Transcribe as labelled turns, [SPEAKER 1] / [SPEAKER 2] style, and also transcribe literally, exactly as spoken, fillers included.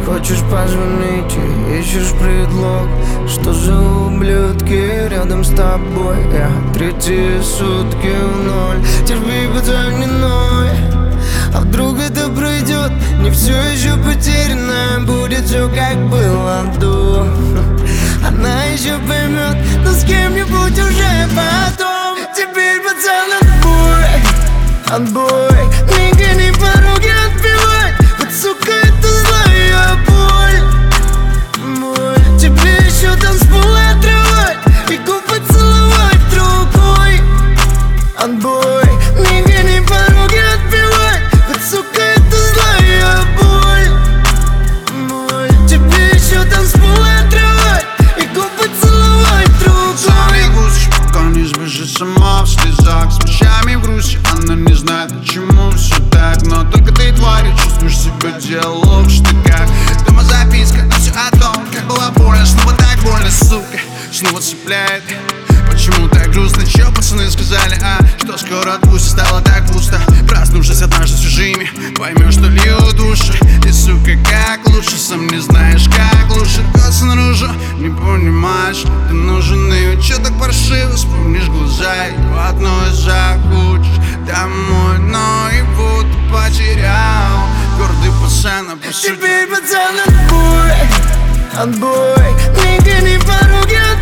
[SPEAKER 1] Хочешь позвонить и ищешь предлог. Что за ублюдки рядом с тобой? Я третьи сутки в ноль. Терпи, пацан, не ной. А вдруг это пройдет? Не все еще потеряно. Будет все как было до. Она еще поймет, но с кем-нибудь уже потом. Теперь, пацан, отбой, отбой. Не гони пороги, отбивай. Вот, сука, это злая боль, боль. Тебе еще танцполы отрывать и губы целовать другой. Отбой, не гони пороги, отбивай. Вот, сука, это злая боль, боль. Тебе еще танцполы отрывать и губы целовать другой.
[SPEAKER 2] Сами гусишь, пока не сбежит сама в слезах. С вещами в грусти, она не знает, почему все так. Но только ты, тварь, чувствуешь себя диалог в штыках. Дома записка, но все о том, как было больно. Снова так больно, сука, снова цепляет. Почему так грустно, чё пацаны сказали, а? Что скоро отпустит, стало так пусто. Проснувшись однажды с чужими, поймешь, что льют души. И, сука, как лучше, сам не знаешь, как лучше. Рвется наружу, не понимаешь, что ты нужен. И чё так паршиво, вспомнишь глаза. И в одной захочешь домой, но его ты потерял. Гордый пацан, а по сути
[SPEAKER 1] теперь, пацан, отбой, отбой. Не гони пороги,